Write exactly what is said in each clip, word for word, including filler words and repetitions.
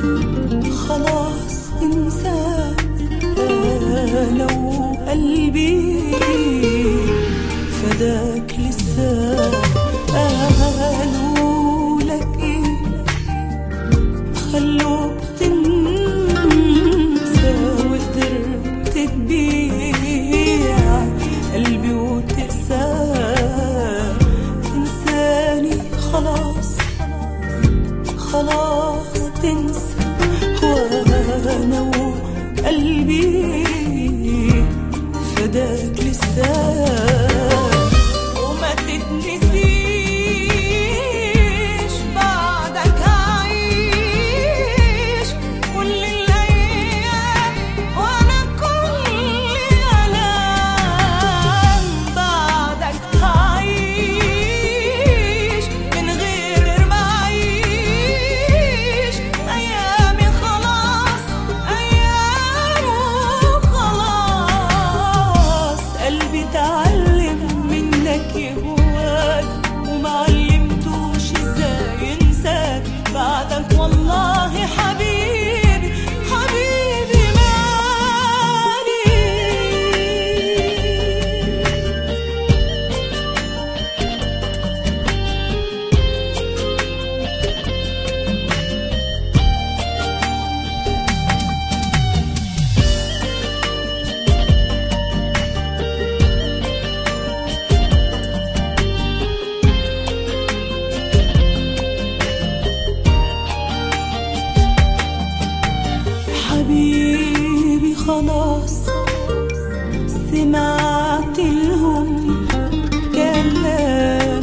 خلاص انساك انا وقلبي فداك لسه. قالوا لك ايه خلوك تنسى وقدرت تبيع قلبي وتقسى تنساني. خلاص خلاص تنسى وانا وقلبي فداك لسه. وما تتنسيش بعدك هعيش كل الايام وانا كل الام. بعدك هعيش من غير ما اعيش ايامي. خلاص ايام وخلاص. قلبي تعلم منك يهواك ومعلمتوش ازاي ينساك بعدك. والله حبيبي حبيبي مالي. حبيبي خلاص سمعت لهم كلام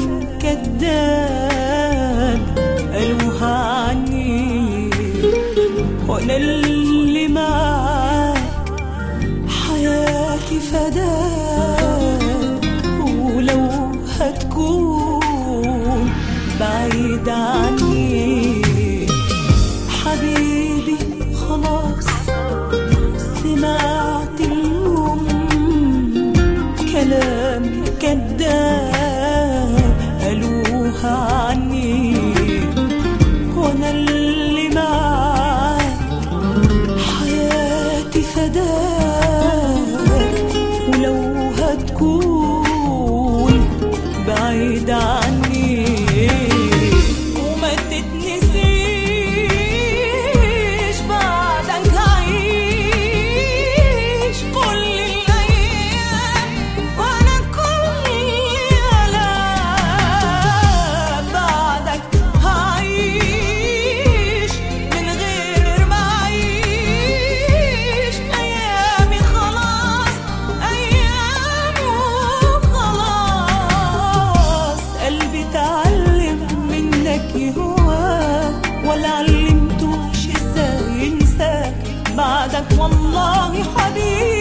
كداب قالوها عني وانا اللي معاك حياتي فداك. ولو هتكون بعيد عني حبيبي خلاص سمعت لهم كلام كداب قالوها عني وانا اللي معاك حياتي فداك. ولو هتكون بعيد عني وما تتنسيش بعدك هعيش كل الايام وانا كل الام. بعدك هعيش من غير ما اعيش ايامي. خلاص ايام وخلاص. قلبي تعلم منك يهواك ولا علمتوش ازاي ينساك بعدك. والله حبيبي